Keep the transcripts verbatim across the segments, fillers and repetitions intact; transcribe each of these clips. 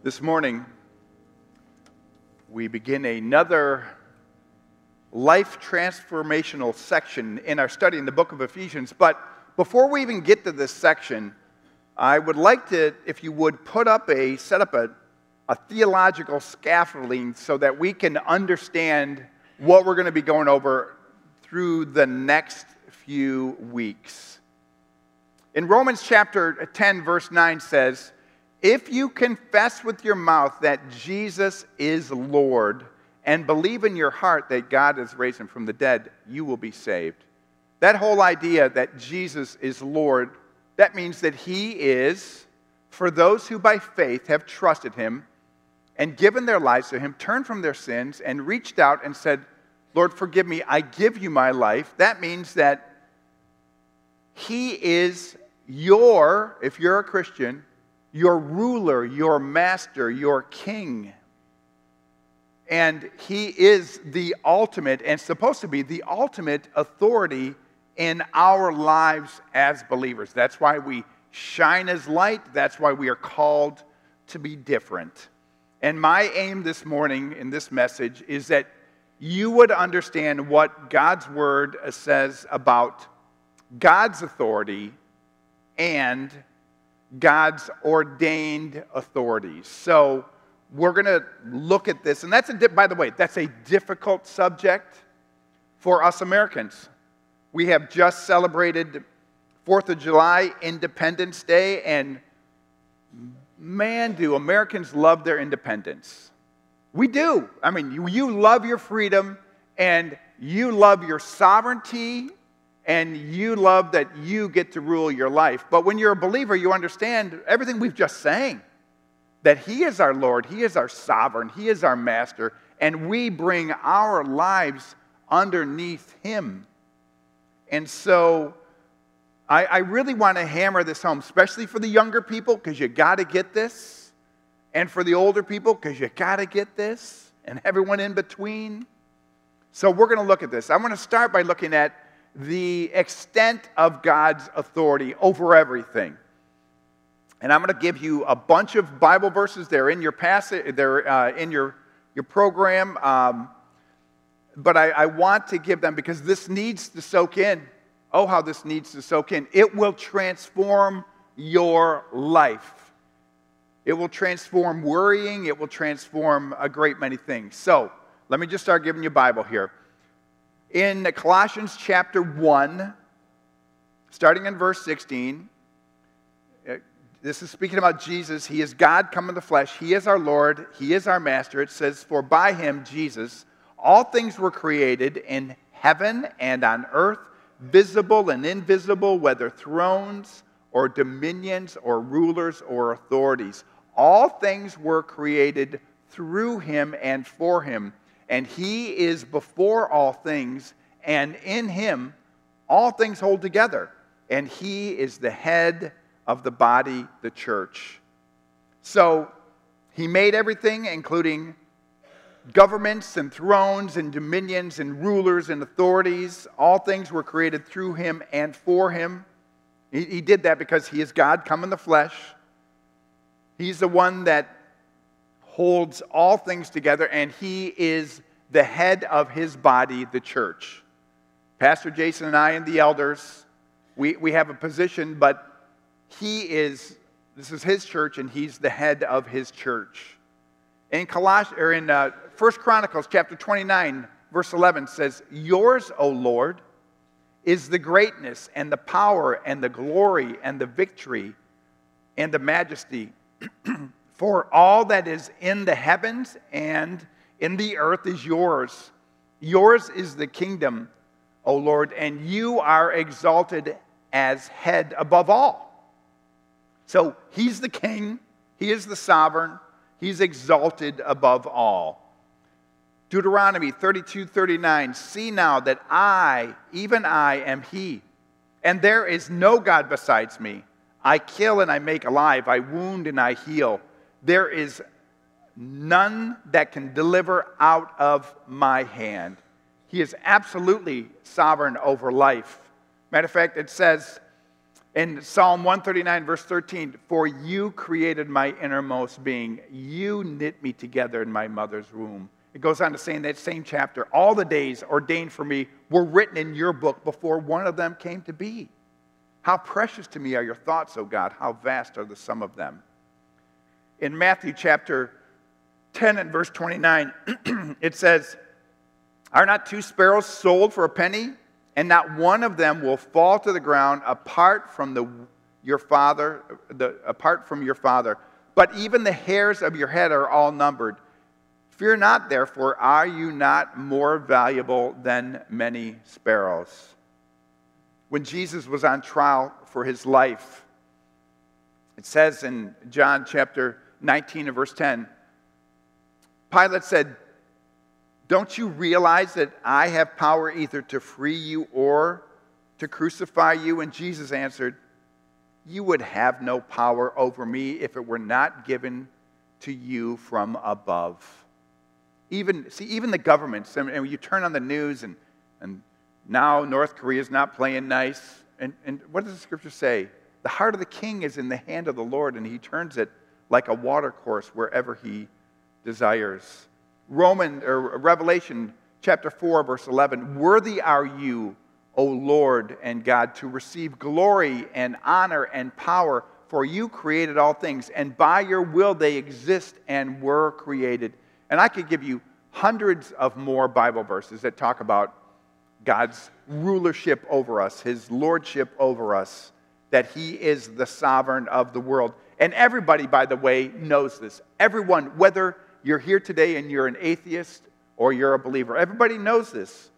This morning, we begin another life transformational section in our study in the book of Ephesians. But before we even get to this section, I would like to, if you would, put up a, set up a, a theological scaffolding so that we can understand what we're going to be going over through the next few weeks. In Romans chapter ten, verse nine says, "If you confess with your mouth that Jesus is Lord and believe in your heart that God has raised him from the dead, you will be saved." That whole idea that Jesus is Lord, that means that he is, for those who by faith have trusted him and given their lives to him, turned from their sins and reached out and said, "Lord, forgive me, I give you my life." That means that he is your, if you're a Christian, your ruler, your master, your king. And he is the ultimate, and supposed to be the ultimate authority in our lives as believers. That's why we shine as light. That's why we are called to be different. And my aim this morning in this message is that you would understand what God's word says about God's authority and God's ordained authorities. So we're going to look at this, and that's a, by the way, that's a difficult subject for us Americans. We have just celebrated fourth of July, Independence Day, and man, do Americans love their independence. We do. I mean, you, you love your freedom, and you love your sovereignty, and you love that you get to rule your life. But when you're a believer, you understand everything we've just sang. That he is our Lord, he is our sovereign, he is our master, and we bring our lives underneath him. And so I, I really want to hammer this home, especially for the younger people, because you got to get this, and for the older people, because you got to get this, and everyone in between. So we're going to look at this. I want to start by looking at the extent of God's authority over everything. And I'm going to give you a bunch of Bible verses. They're in your passage, they're uh, in your, your program. Um, but I, I want to give them because this needs to soak in. Oh, how this needs to soak in. It will transform your life. It will transform worrying. It will transform a great many things. So let me just start giving you a Bible here. In Colossians chapter one, starting in verse sixteen, this is speaking about Jesus. He is God come in the flesh. He is our Lord. He is our master. It says, "For by him, Jesus, all things were created in heaven and on earth, visible and invisible, whether thrones or dominions or rulers or authorities. All things were created through him and for him. And he is before all things, and in him all things hold together. And he is the head of the body, the church." So he made everything, including governments and thrones and dominions and rulers and authorities. All things were created through him and for him. He, he did that because he is God come in the flesh. He's the one that holds all things together, and he is the head of his body, the church. Pastor Jason and I and the elders, we, we have a position, but he is, this is his church, and he's the head of his church. In Coloss- or in uh, First Chronicles chapter twenty-nine, verse eleven says, "Yours, O Lord, is the greatness and the power and the glory and the victory and the majesty. For all that is in the heavens and in the earth is yours. Yours is the kingdom, O Lord, and you are exalted as head above all." So he's the king, he is the sovereign, he's exalted above all. Deuteronomy thirty-two thirty-nine, "See now that I, even I, am he, and there is no God besides me. I kill and I make alive, I wound and I heal. There is none that can deliver out of my hand." He is absolutely sovereign over life. Matter of fact, it says In Psalm one thirty-nine, verse thirteen, for you created my innermost being. You knit me together in my mother's womb. It goes on to say in that same chapter, all the days ordained for me were written in your book before one of them came to be. How precious to me are your thoughts, O God. How vast are the sum of them. In Matthew chapter ten and verse twenty-nine, it says, are not two sparrows sold for a penny? And not one of them will fall to the ground apart from the, your father, the, apart from your father. But even the hairs of your head are all numbered. Fear not, therefore, are you not more valuable than many sparrows? When Jesus was on trial for his life, it says in John chapter nineteen and verse ten, Pilate said, don't you realize that I have power either to free you or to crucify you? And Jesus answered, you would have no power over me if it were not given to you from above. Even, see, even the governments, and, and you turn on the news, and, and now North Korea is not playing nice. And, and what does the scripture say? The heart of the king is in the hand of the Lord, and he turns it like a watercourse wherever he desires. Roman or Revelation chapter four, verse eleven, worthy are you, O Lord and God, to receive glory and honor and power, for you created all things, and by your will they exist and were created. And I could give you hundreds of more Bible verses that talk about God's rulership over us, his lordship over us, that he is the sovereign of the world. And everybody, by the way, knows this. Everyone, whether you're here today and you're an atheist or you're a believer, everybody knows this.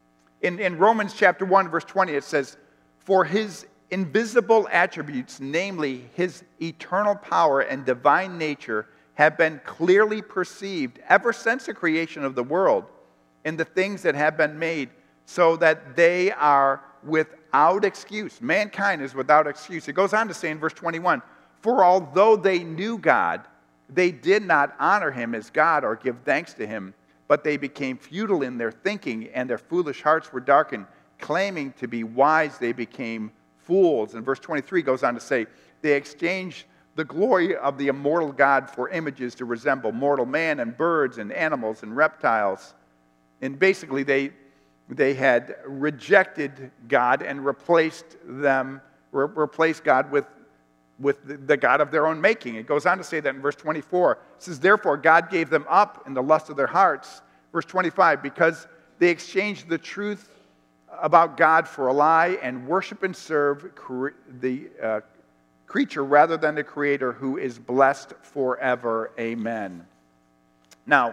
In, in Romans chapter one, verse twenty, it says, for his invisible attributes, namely his eternal power and divine nature, have been clearly perceived ever since the creation of the world in the things that have been made, so that they are without excuse. Mankind is without excuse. It goes on to say in verse twenty-one, for although they knew God, they did not honor him as God or give thanks to him, but they became futile in their thinking, and their foolish hearts were darkened. Claiming to be wise, they became fools. And verse twenty-three goes on to say, they exchanged the glory of the immortal God for images to resemble mortal man and birds and animals and reptiles. And basically, they, they had rejected God and replaced them, re- replaced God with with the, the God of their own making. It goes on to say that in verse twenty-four. It says, therefore, God gave them up in the lust of their hearts. Verse twenty-five, because they exchanged the truth about God for a lie and worship and serve cre- the uh, creature rather than the Creator, who is blessed forever. Amen. Now,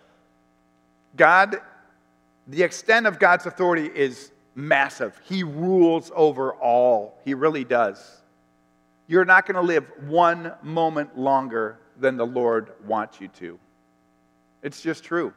God, the extent of God's authority is massive. He rules over all. He really does. You're not going to live one moment longer than the Lord wants you to. It's just true.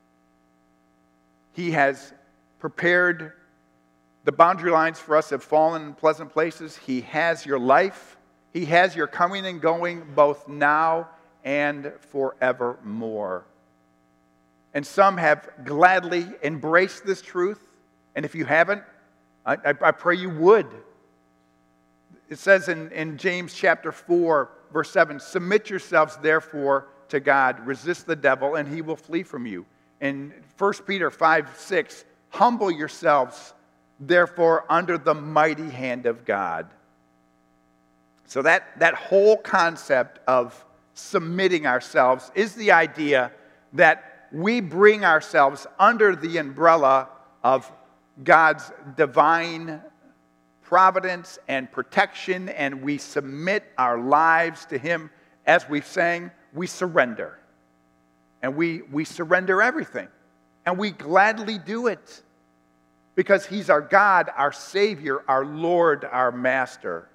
He has prepared, the boundary lines for us have fallen in pleasant places. He has your life. He has your coming and going both now and forevermore. And some have gladly embraced this truth. And if you haven't, I, I, I pray you would. It says in, in James chapter four, verse seven, submit yourselves therefore to God, resist the devil, and he will flee from you. In First Peter five, six, humble yourselves therefore under the mighty hand of God. So that, that whole concept of submitting ourselves is the idea that we bring ourselves under the umbrella of God's divine providence and protection, and we submit our lives to him. As we sang, we surrender. And we, we surrender everything. And we gladly do it. Because he's our God, our Savior, our Lord, our Master.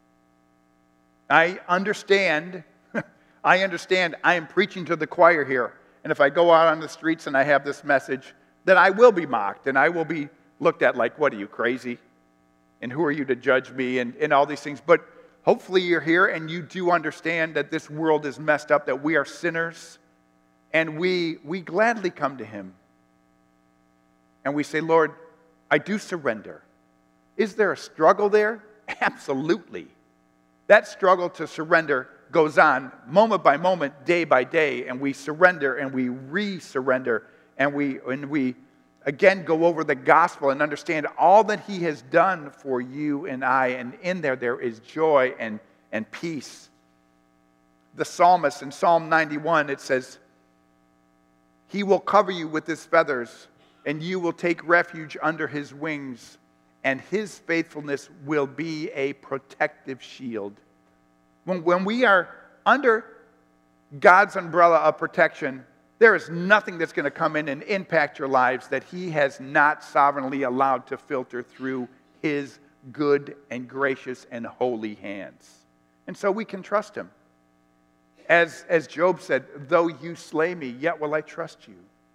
I understand, I understand I am preaching to the choir here. And if I go out on the streets and I have this message, then I will be mocked and I will be looked at like, what are you, crazy? And who are you to judge me, and, and all these things. But hopefully you're here and you do understand that this world is messed up, that we are sinners, and we, we gladly come to him. And we say, Lord, I do surrender. Is there a struggle there? Absolutely. That struggle to surrender goes on moment by moment, day by day, and we surrender and we re-surrender, and we, and we again go over the gospel and understand all that he has done for you and I, and in there there is joy and, and peace. The psalmist in Psalm ninety-one, it says, he will cover you with his feathers, and you will take refuge under his wings, and his faithfulness will be a protective shield. When, when we are under God's umbrella of protection, there is nothing that's going to come in and impact your lives that he has not sovereignly allowed to filter through his good and gracious and holy hands. And so we can trust him. As, as Job said, though you slay me, yet will I trust you.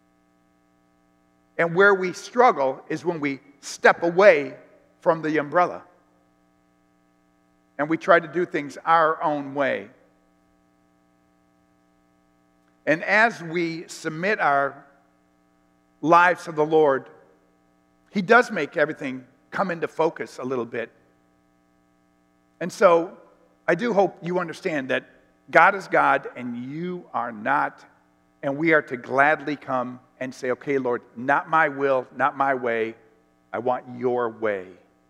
And where we struggle is when we step away from the umbrella and we try to do things our own way. And as we submit our lives to the Lord, he does make everything come into focus a little bit. And so I do hope you understand that God is God and you are not, and we are to gladly come and say, okay, Lord, not my will, not my way, I want your way.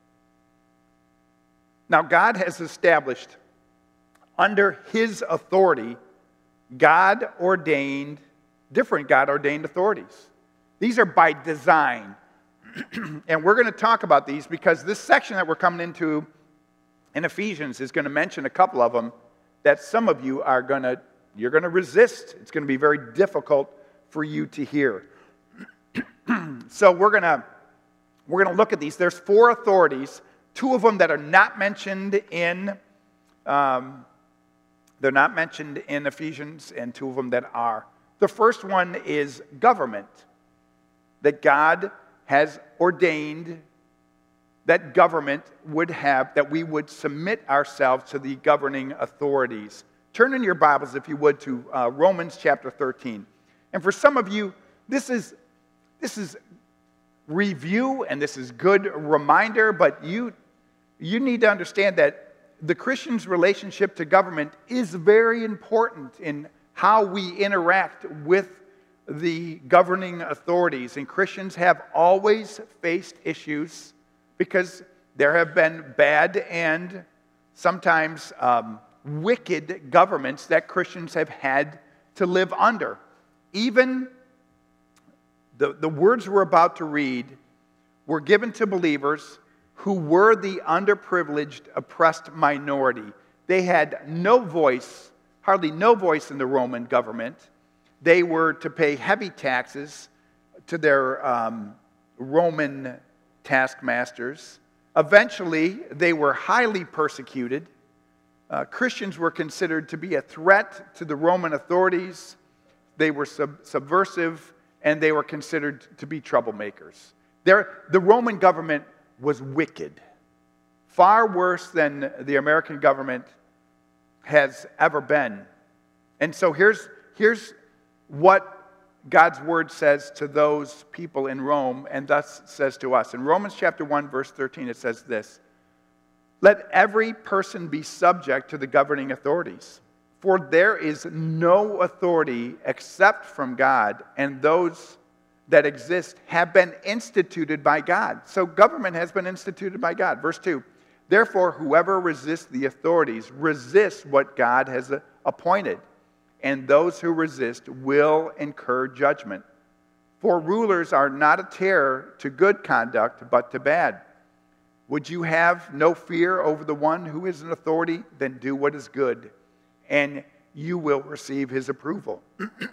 Now, God has established under his authority God ordained, different God ordained authorities. These are by design. And we're going to talk about these because this section that we're coming into in Ephesians is going to mention a couple of them that some of you are going to, you're going to resist. It's going to be very difficult for you to hear. So we're going to, we're going to look at these. There's four authorities, two of them that are not mentioned in um, They're not mentioned in Ephesians, and two of them that are. The first one is government. That God has ordained that government would have, that we would submit ourselves to the governing authorities. Turn in your Bibles, if you would, to uh, Romans chapter thirteen. And for some of you, this is, this is review, and this is good reminder, but you, you need to understand that the Christian's relationship to government is very important in how we interact with the governing authorities. And Christians have always faced issues because there have been bad and sometimes um, wicked governments that Christians have had to live under. Even the, the words we're about to read were given to believers who were the underprivileged, oppressed minority. They had no voice, hardly no voice in the Roman government. They were to pay heavy taxes to their um, Roman taskmasters. Eventually, they were highly persecuted. Uh, Christians were considered to be a threat to the Roman authorities. They were sub- subversive, and they were considered to be troublemakers. They're, the Roman government was wicked, far worse than the American government has ever been. And so here's, here's what God's word says to those people in Rome, and thus says to us. In Romans chapter one, verse thirteen, it says this: let every person be subject to the governing authorities, for there is no authority except from God, and those that exist have been instituted by God. So government has been instituted by God. Verse two, therefore, whoever resists the authorities resists what God has appointed, and those who resist will incur judgment. For rulers are not a terror to good conduct, but to bad. Would you have no fear over the one who is in authority? Then do what is good, and you will receive his approval.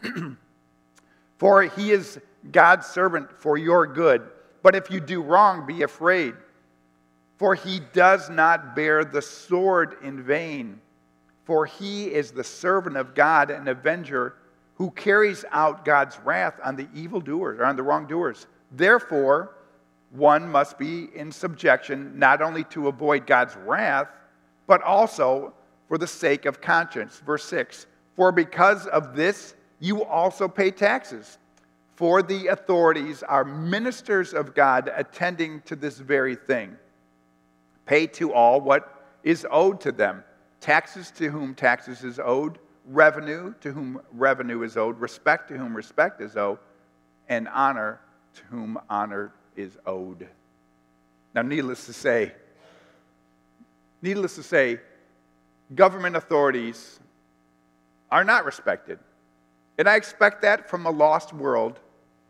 For he is God's servant for your good. But if you do wrong, be afraid. For he does not bear the sword in vain. For he is the servant of God, an avenger who carries out God's wrath on the evildoers, or on the wrongdoers. Therefore, one must be in subjection, not only to avoid God's wrath, but also for the sake of conscience. Verse six, for because of this, you also pay taxes. For the authorities are ministers of God attending to this very thing. Pay to all what is owed to them. Taxes to whom taxes is owed, revenue to whom revenue is owed, respect to whom respect is owed, and honor to whom honor is owed. Now, needless to say, needless to say, government authorities are not respected. And I expect that from a lost world.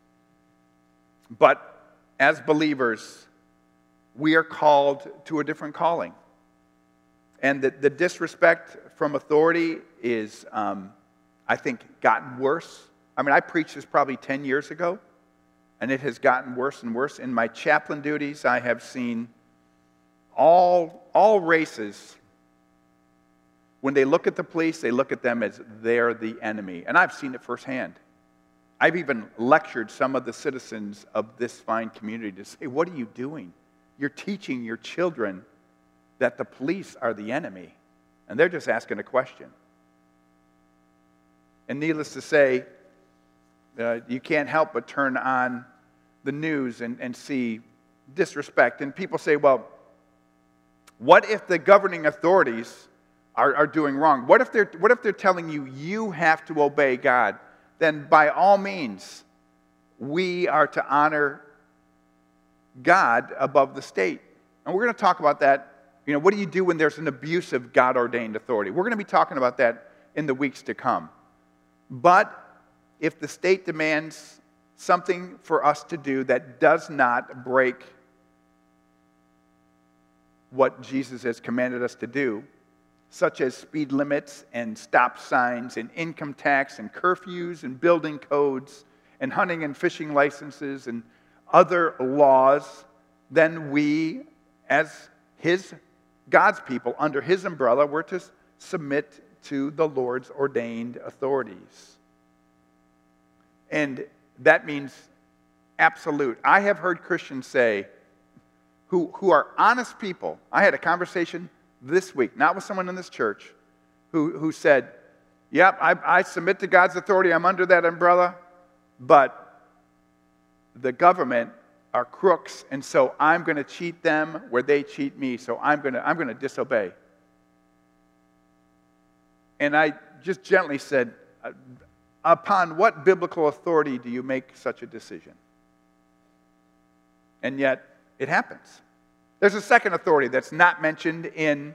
But as believers, we are called to a different calling. And the, the disrespect from authority is, um, I think, gotten worse. I mean, I preached this probably ten years ago, and it has gotten worse and worse. In my chaplain duties, I have seen all, all races, when they look at the police, they look at them as they're the enemy. And I've seen it firsthand. I've even lectured some of the citizens of this fine community to say, what are you doing? You're teaching your children that the police are the enemy. And they're just asking a question. And needless to say, uh, you can't help but turn on the news and, and see disrespect. And people say, well, what if the governing authorities are, are doing wrong? What if they're, what if they're telling you, you have to obey God? Then by all means, we are to honor God above the state. And we're going to talk about that. You know, what do you do when there's an abuse of God-ordained authority? We're going to be talking about that in the weeks to come. But if the state demands something for us to do that does not break what Jesus has commanded us to do, such as speed limits and stop signs and income tax and curfews and building codes and hunting and fishing licenses and other laws, then we, as his God's people, under his umbrella, we're to submit to the Lord's ordained authorities. And that means absolute. I have heard Christians say, who, who are honest people. I had a conversation this week, not with someone in this church, who, who said, yep, I, I submit to God's authority, I'm under that umbrella, but the government are crooks, and so I'm going to cheat them where they cheat me, so I'm going to I'm going to disobey. And I just gently said, upon what biblical authority do you make such a decision? And yet, it happens. There's a second authority that's not mentioned in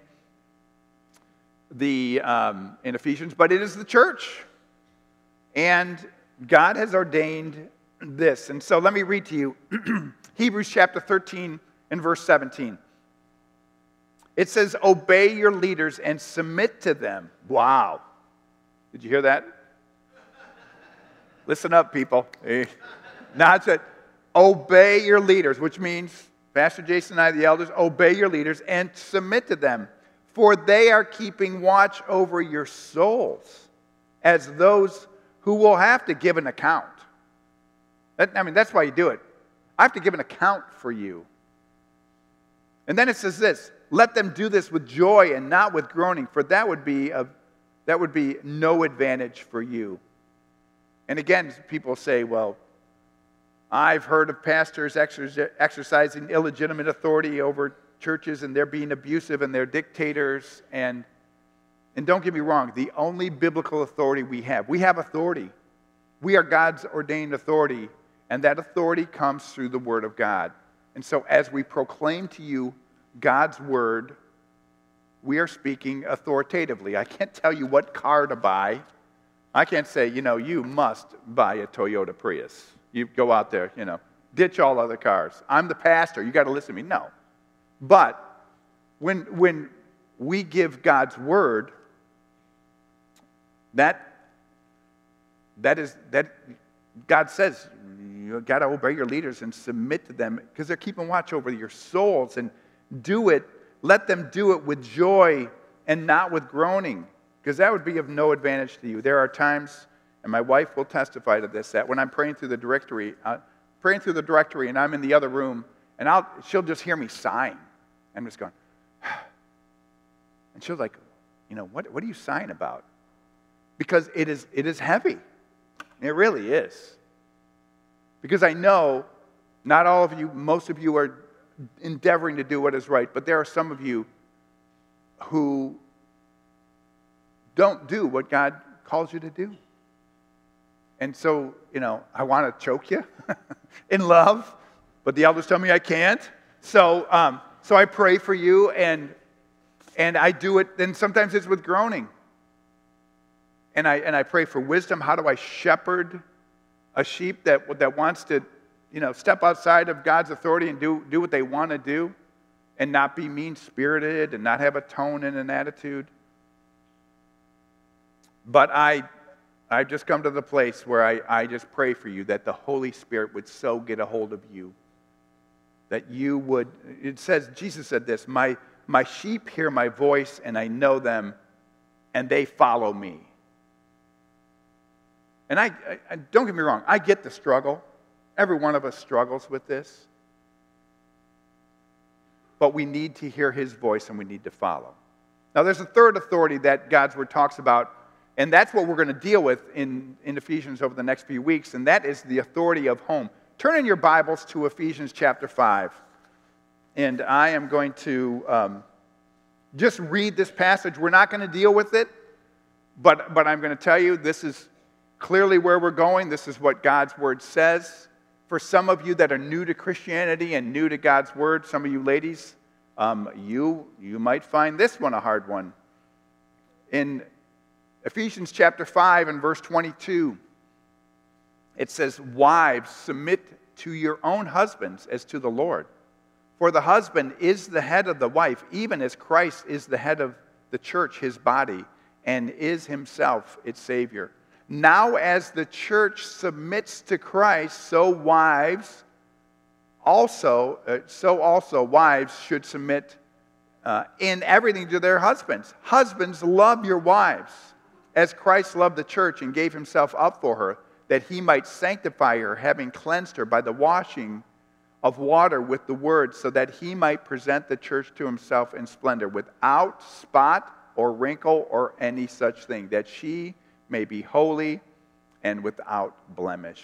the um, in Ephesians, but it is the church. And God has ordained this. And so let me read to you Hebrews chapter thirteen and verse seventeen. It says, obey your leaders and submit to them. Wow. Did you hear that? Listen up, people. Now it said, obey your leaders, which means Pastor Jason and I, the elders, obey your leaders and submit to them, for they are keeping watch over your souls as those who will have to give an account. That, I mean, that's why you do it. I have to give an account for you. And then it says this, let them do this with joy and not with groaning, for that would be a, that would be no advantage for you. And again, people say, well, I've heard of pastors exercising illegitimate authority over churches, and they're being abusive, and they're dictators. And, and don't get me wrong, the only biblical authority we have, we have authority. We are God's ordained authority, and that authority comes through the Word of God. And so as we proclaim to you God's Word, we are speaking authoritatively. I can't tell you what car to buy. I can't say, you know, you must buy a Toyota Prius. You go out there, you know, ditch all other cars. I'm the pastor. You got to listen to me. No. But when, when we give God's Word, that, that is, that God says, you got to obey your leaders and submit to them because they're keeping watch over your souls, and do it. Let them do it with joy and not with groaning, because that would be of no advantage to you. There are times, and my wife will testify to this, that when I'm praying through the directory, uh, praying through the directory, and I'm in the other room, and I'll, she'll just hear me sighing. I'm just going, and she'll like, you know, what, what are you sighing about? Because it is, it is heavy. It really is. Because I know not all of you, most of you are endeavoring to do what is right. But there are some of you who don't do what God calls you to do. And so, you know, I want to choke you in love, but the elders tell me I can't. So, um, so I pray for you, and and I do it. And sometimes it's with groaning. And I and I pray for wisdom. How do I shepherd a sheep that that wants to, you know, step outside of God's authority and do do what they want to do, and not be mean-spirited and not have a tone and an attitude? But I. I've just come to the place where I, I just pray for you that the Holy Spirit would so get a hold of you that you would, it says, Jesus said this, my, my sheep hear my voice and I know them and they follow me. And I, I don't get me wrong, I get the struggle. Every one of us struggles with this. But we need to hear his voice and we need to follow. Now there's a third authority that God's word talks about. And that's what we're going to deal with in, in Ephesians over the next few weeks, and that is the authority of home. Turn in your Bibles to Ephesians chapter five. And I am going to um, just read this passage. We're not going to deal with it, but, but I'm going to tell you this is clearly where we're going. This is what God's word says. For some of you that are new to Christianity and new to God's word, some of you ladies, um, you, you might find this one a hard one. In Ephesians chapter five and verse twenty-two, it says, "Wives, submit to your own husbands as to the Lord. For the husband is the head of the wife, even as Christ is the head of the church, his body, and is himself its Savior. Now as the church submits to Christ, so wives also, uh, so also wives should submit uh, in everything to their husbands. Husbands, love your wives, as Christ loved the church and gave himself up for her, that he might sanctify her, having cleansed her by the washing of water with the word, so that he might present the church to himself in splendor, without spot or wrinkle or any such thing, that she may be holy and without blemish."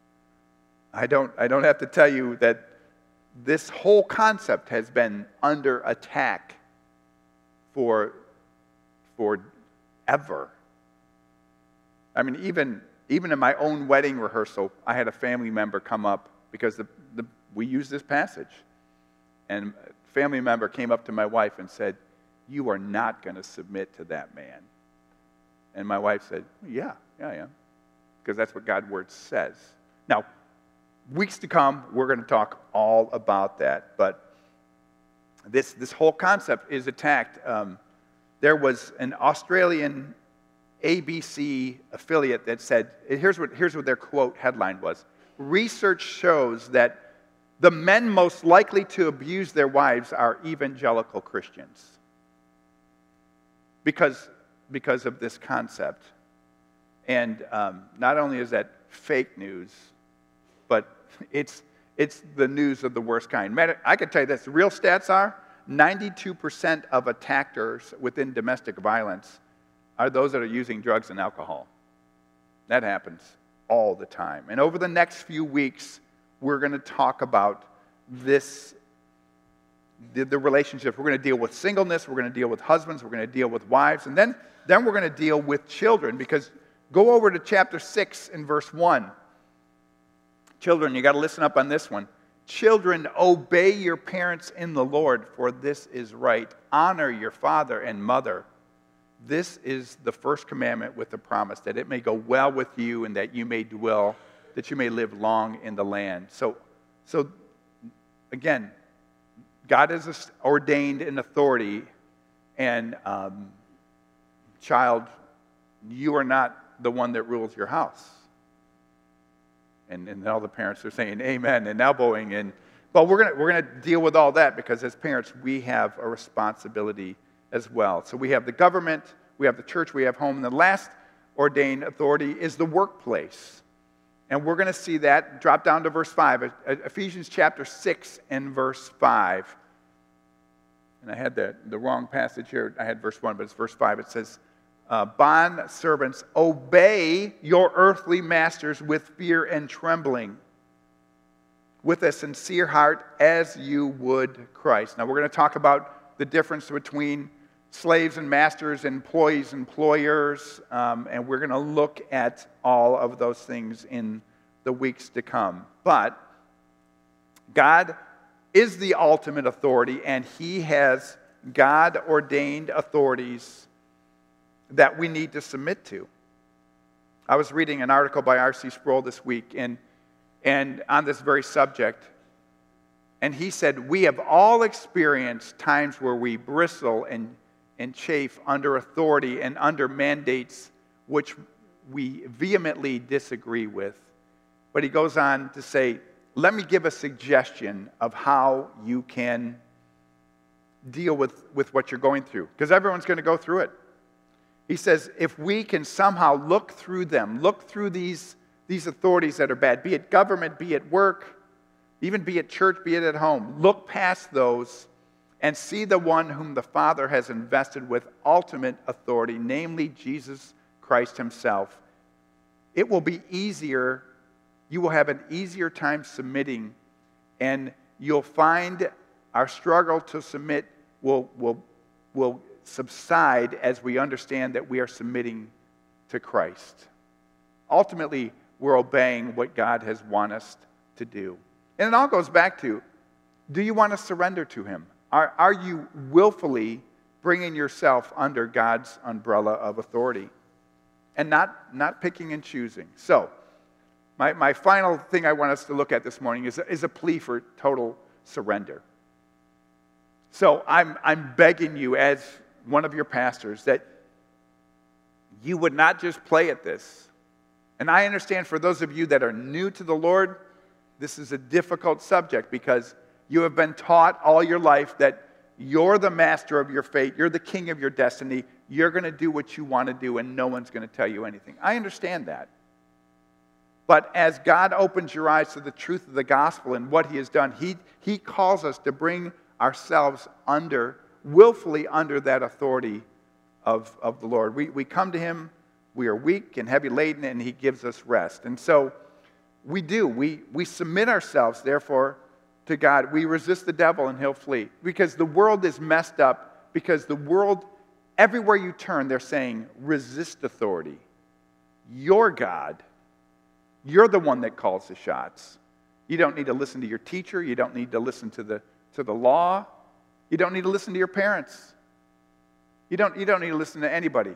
I don't, I don't have to tell you that this whole concept has been under attack for, for ever. I mean, even, even in my own wedding rehearsal, I had a family member come up because the, the, we used this passage. And a family member came up to my wife and said, "You are not going to submit to that man." And my wife said, yeah, yeah, I am. Because that's what God's word says. Now, weeks to come, we're going to talk all about that. But this, this whole concept is attacked. Um, there was an Australian A B C affiliate that said, here's what, here's what their quote headline was: "Research shows that the men most likely to abuse their wives are evangelical Christians." Because, because of this concept. And um, not only is that fake news, but it's, it's the news of the worst kind. I can tell you this, the real stats are ninety-two percent of attackers within domestic violence are those that are using drugs and alcohol. That happens all the time. And over the next few weeks, we're going to talk about this, the, the relationships. We're going to deal with singleness, we're going to deal with husbands, we're going to deal with wives, and then, then we're going to deal with children, because go over to chapter six and verse one. Children, you got to listen up on this one. "Children, obey your parents in the Lord, for this is right. Honor your father and mother. This is the first commandment with the promise, that it may go well with you and that you may dwell, that you may live long in the land." So, so again, God has ordained an authority, and um, child, you are not the one that rules your house. And, and all the parents are saying amen and elbowing. And, but we're going we're gonna deal with all that, because as parents, we have a responsibility as well. So we have the government, we have the church, we have home, and the last ordained authority is the workplace. And we're going to see that. Drop down to verse five, Ephesians chapter six and verse five. And I had the, the wrong passage here. I had verse one, but it's verse five. It says, uh, "Bond servants, obey your earthly masters with fear and trembling." with a sincere heart as you would Christ. Now, we're going to talk about the difference between slaves and masters, employees, employers, um, and we're going to look at all of those things in the weeks to come. But God is the ultimate authority, and He has God-ordained authorities that we need to submit to. I was reading an article by R C Sproul this week, and, and on this very subject, and he said, we have all experienced times where we bristle and and chafe under authority and under mandates which we vehemently disagree with. But he goes on to say, let me give a suggestion of how you can deal with, with what you're going through, because everyone's going to go through it. He says, if we can somehow look through them, look through these, these authorities that are bad, be it government, be it work, even be it church, be it at home, look past those and see the one whom the Father has invested with ultimate authority, namely Jesus Christ Himself. It will be easier, you will have an easier time submitting, and you'll find our struggle to submit will, will, will subside as we understand that we are submitting to Christ. Ultimately, we're obeying what God has wanted us to do. And it all goes back to, do you want to surrender to Him? Are, are you willfully bringing yourself under God's umbrella of authority and not, not picking and choosing? So, my, my final thing I want us to look at this morning is, is a plea for total surrender. So, I'm, I'm begging you as one of your pastors that you would not just play at this. And I understand for those of you that are new to the Lord, this is a difficult subject because you have been taught all your life that you're the master of your fate, you're the king of your destiny, you're going to do what you want to do and no one's going to tell you anything. I understand that. But as God opens your eyes to the truth of the gospel and what He has done, He, he calls us to bring ourselves under, willfully under that authority of, of the Lord. We, we come to Him, we are weak and heavy laden, and He gives us rest. And so we do. We, we submit ourselves, therefore, to God. We resist the devil and he'll flee. Because the world is messed up. Because the world, everywhere you turn, they're saying, resist authority. You're God. You're the one that calls the shots. You don't need to listen to your teacher. You don't need to listen to the, to the law. You don't need to listen to your parents. You don't, you don't need to listen to anybody.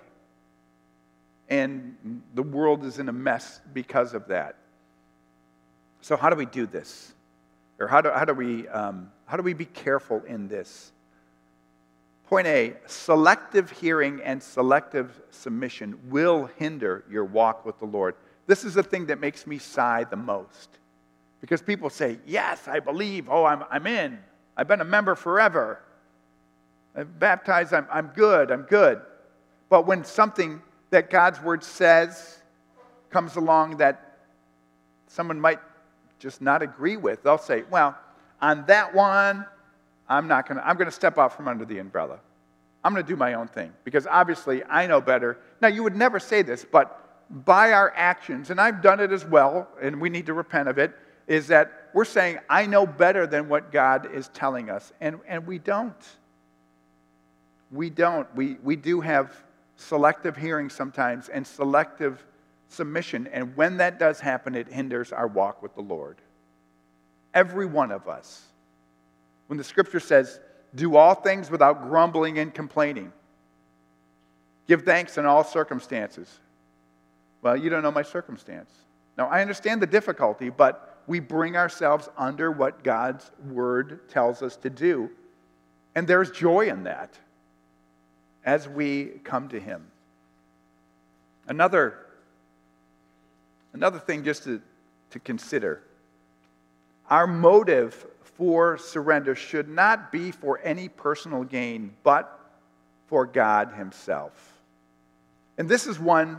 And the world is in a mess because of that. So how do we do this? Or how do, how do we um, how do we be careful in this? Point A, selective hearing and selective submission will hinder your walk with the Lord. This is the thing that makes me sigh the most. Because people say, yes, I believe, oh, I'm, I'm in. I've been a member forever. I'm baptized, I'm, I'm good, I'm good. But when something that God's Word says comes along that someone might just not agree with, they'll say, well, on that one, I'm not going to, I'm going to step out from under the umbrella. I'm going to do my own thing because obviously I know better. Now, you would never say this, but by our actions, and I've done it as well, and we need to repent of it, is that we're saying, I know better than what God is telling us, and, and we don't. We don't. We, we do have selective hearing sometimes and selective submission, and when that does happen, it hinders our walk with the Lord. Every one of us. When the Scripture says, do all things without grumbling and complaining. Give thanks in all circumstances. Well, you don't know my circumstance. Now, I understand the difficulty, but we bring ourselves under what God's Word tells us to do, and there's joy in that as we come to Him. Another Another thing just to, to consider, our motive for surrender should not be for any personal gain, but for God Himself. And this is one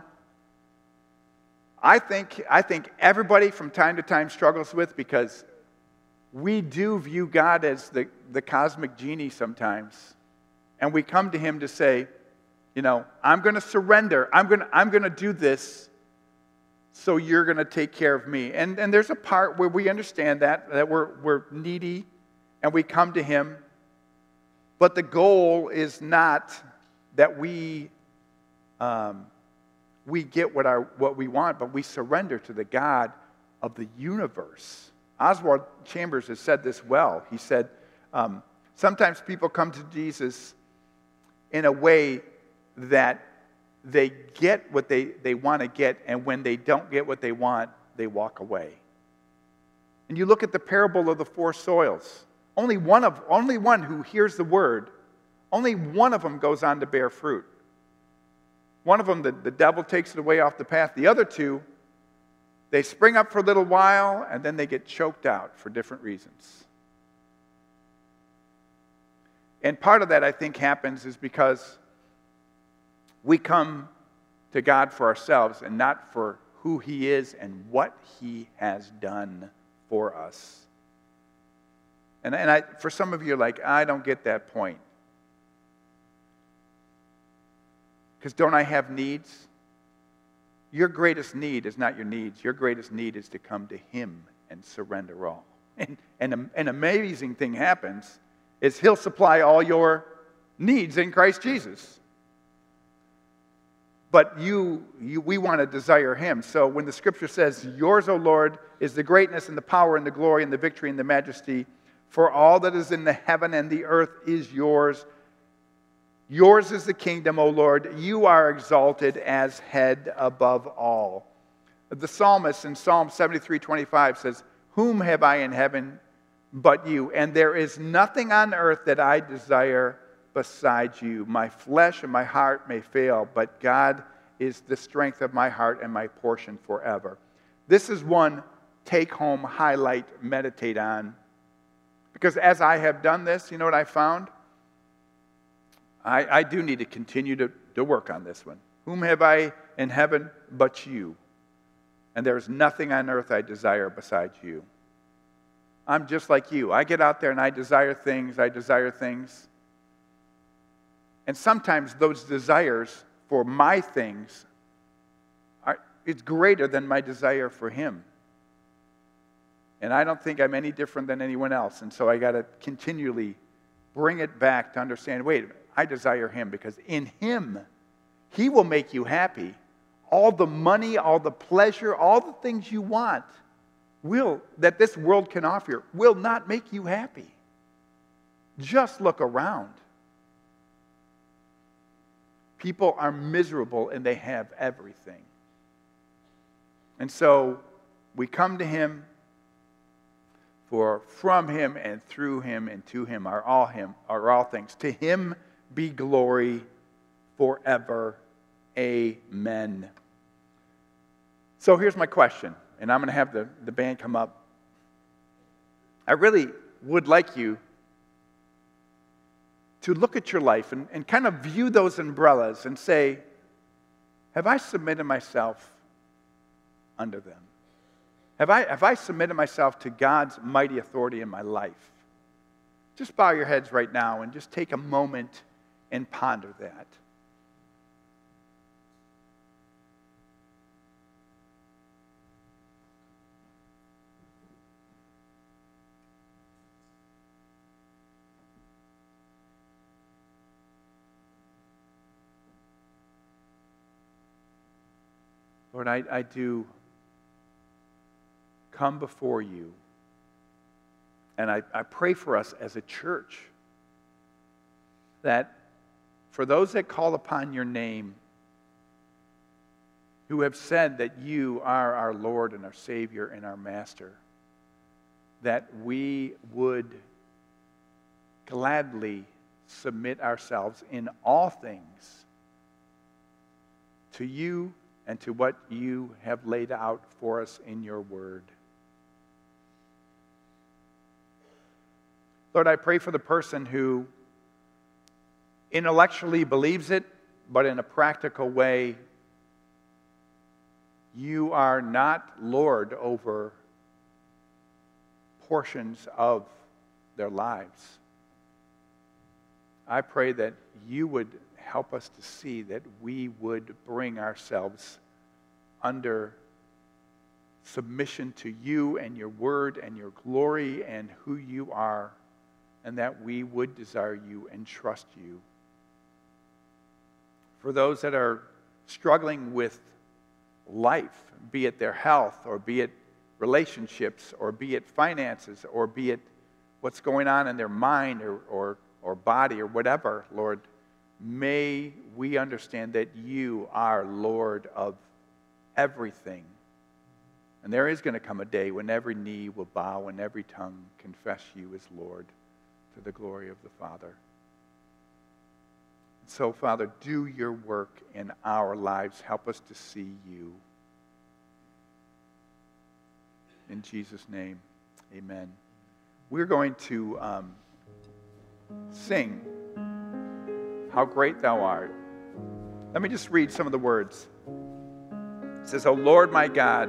I think, I think everybody from time to time struggles with, because we do view God as the, the cosmic genie sometimes. And we come to Him to say, you know, I'm going to surrender. I'm going to, I'm going to do this so you're going to take care of me. And, and there's a part where we understand that, that we're, we're needy and we come to him. But the goal is not that we, um, we get what, our, what we want, but we surrender to the God of the universe. Oswald Chambers has said this well. He said, um, sometimes people come to Jesus in a way that they get what they, they want to get, and when they don't get what they want, they walk away. And you look at the parable of the four soils. Only one of only one who hears the word, only one of them goes on to bear fruit. One of them, the, the devil takes it away off the path. The other two, they spring up for a little while, and then they get choked out for different reasons. And part of that, I think, happens is because we come to God for ourselves and not for who he is and what he has done for us. And, and I, for some of you, you're like, I don't get that point. Because don't I have needs? Your greatest need is not your needs. Your greatest need is to come to him and surrender all. And, and an amazing thing happens is he'll supply all your needs in Christ Jesus. But you, you, we want to desire him. So when the scripture says, yours, O Lord, is the greatness and the power and the glory and the victory and the majesty, for all that is in the heaven and the earth is yours. Yours is the kingdom, O Lord. You are exalted as head above all. The psalmist in Psalm seventy-three twenty-five says, whom have I in heaven but you? And there is nothing on earth that I desire besides you. My flesh and my heart may fail, but God is the strength of my heart and my portion forever. This is one take-home highlight, meditate on. Because as I have done this, you know what I found? I, I do need to continue to, to work on this one. Whom have I in heaven but you? And there is nothing on earth I desire besides you. I'm just like you. I get out there and I desire things, I desire things. And sometimes those desires for my things, are, it's greater than my desire for him. And I don't think I'm any different than anyone else. And so I got to continually bring it back to understand, wait, I desire him because in him, he will make you happy. All the money, all the pleasure, all the things you want will that this world can offer will not make you happy. Just look around. People are miserable and they have everything. And so we come to him, for from him and through him and to him are all him are all things. To him be glory forever. Amen. So here's my question, and I'm going to have the, the band come up. I really would like you to look at your life and, and kind of view those umbrellas and say, have I submitted myself under them? Have I, have I submitted myself to God's mighty authority in my life? Just bow your heads right now and just take a moment and ponder that. Lord, I, I do come before you, and I, I pray for us as a church that for those that call upon your name, who have said that you are our Lord and our Savior and our Master, that we would gladly submit ourselves in all things to you and to what you have laid out for us in your word. Lord, I pray for the person who intellectually believes it, but in a practical way, you are not Lord over portions of their lives. I pray that you would help us to see that we would bring ourselves under submission to you and your word and your glory and who you are, and that we would desire you and trust you. For those that are struggling with life, be it their health, or be it relationships, or be it finances, or be it what's going on in their mind or, or, or body or whatever, Lord, may we understand that you are Lord of everything. And there is going to come a day when every knee will bow and every tongue confess you as Lord, to the glory of the Father. So, Father, do your work in our lives. Help us to see you. In Jesus' name, amen. We're going to um, sing How Great Thou Art. Let me just read some of the words. It says, O Lord my God,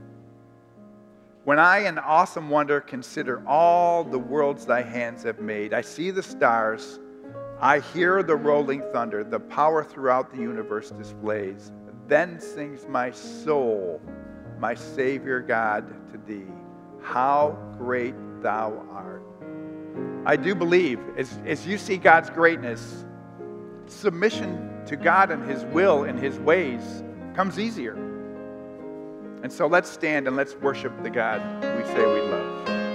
when I in awesome wonder consider all the worlds thy hands have made, I see the stars, I hear the rolling thunder, the power throughout the universe displays. Then sings my soul, my Savior God, to thee, how great thou art. I do believe, as, as you see God's greatness, submission to God and his will and his ways comes easier. And so let's stand and let's worship the God we say we love.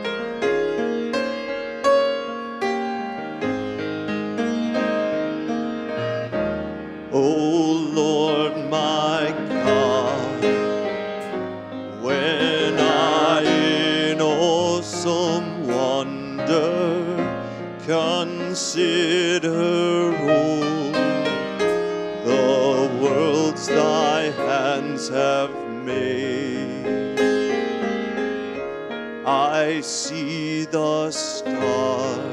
O Lord my God, when I in awesome wonder consider all the worlds thy hands have made, I see the stars,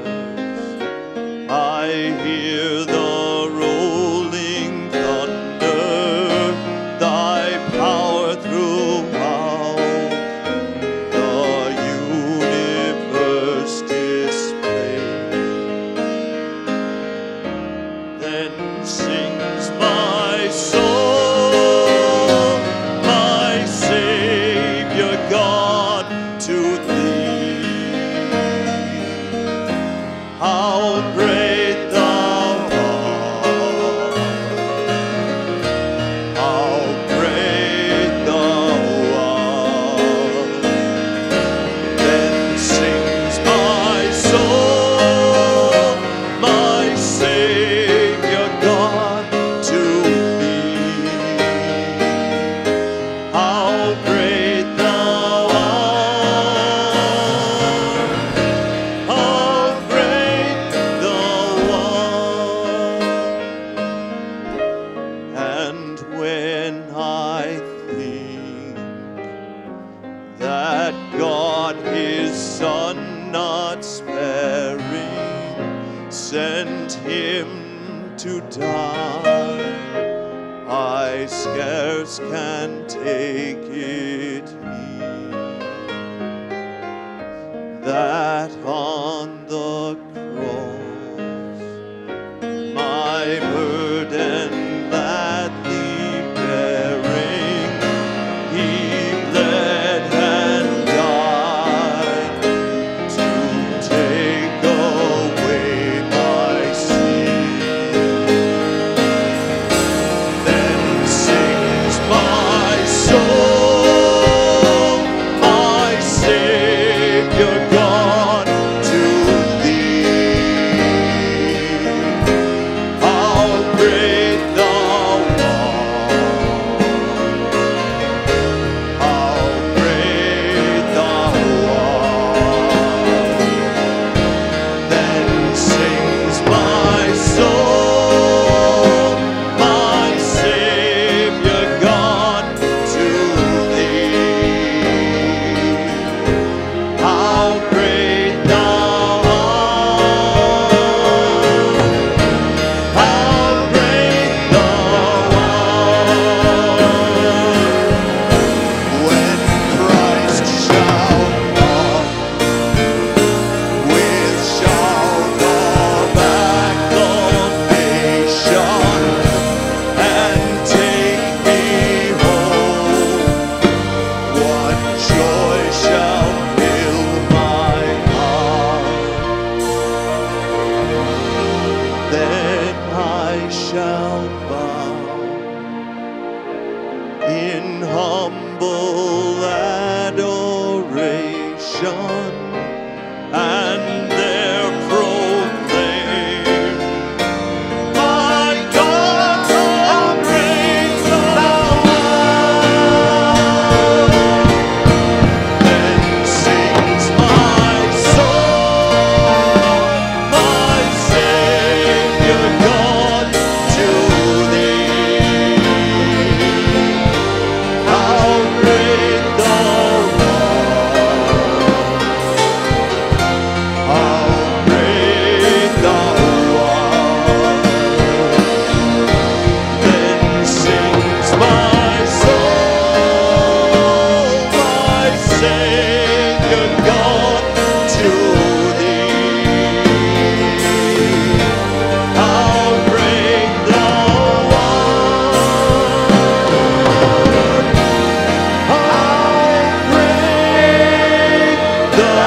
I hear the rolling thunder, thy power throughout the universe display. Then sings my soul, my Savior God, to thee, how great thou art, how great thou art. Then sings my soul, my Savior God, to thee, how great thou art, how great thou art. And when I think that God his Son not sparing sent him to die, I scarce can take it in that on the cross my burden gladly bearing, he bled and died to take away my sin. Then sings my soul, my Savior God, to shall bow in humble adoration, and there proclaim, my God, how great thou art. Then sings my soul, my Savior God, to thee. How great thou art. How great thou art. Then sings my soul, my Savior God, to thee. How great thou art. How great thou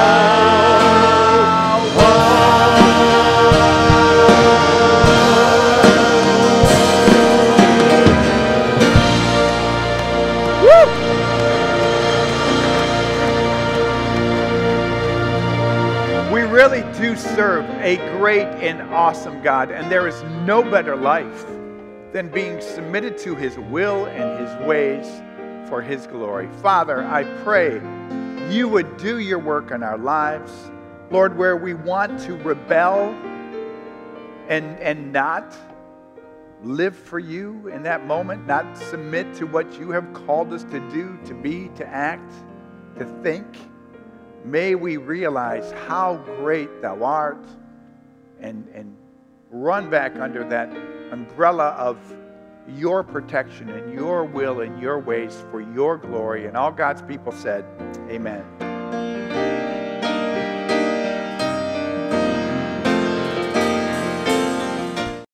We really do serve a great and awesome God, and there is no better life than being submitted to His will and His ways for His glory. Father, I pray you would do your work in our lives. Lord, where we want to rebel and, and not live for you in that moment, not submit to what you have called us to do, to be, to act, to think. May we realize how great thou art and, and run back under that umbrella of your protection and your will and your ways for your glory. And all God's people said, amen.